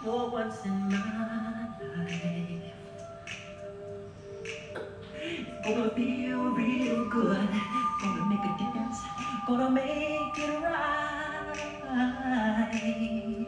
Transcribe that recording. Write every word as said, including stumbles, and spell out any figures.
for once in my life. It's gonna feel real good. Gonna make a difference. Gonna make it right.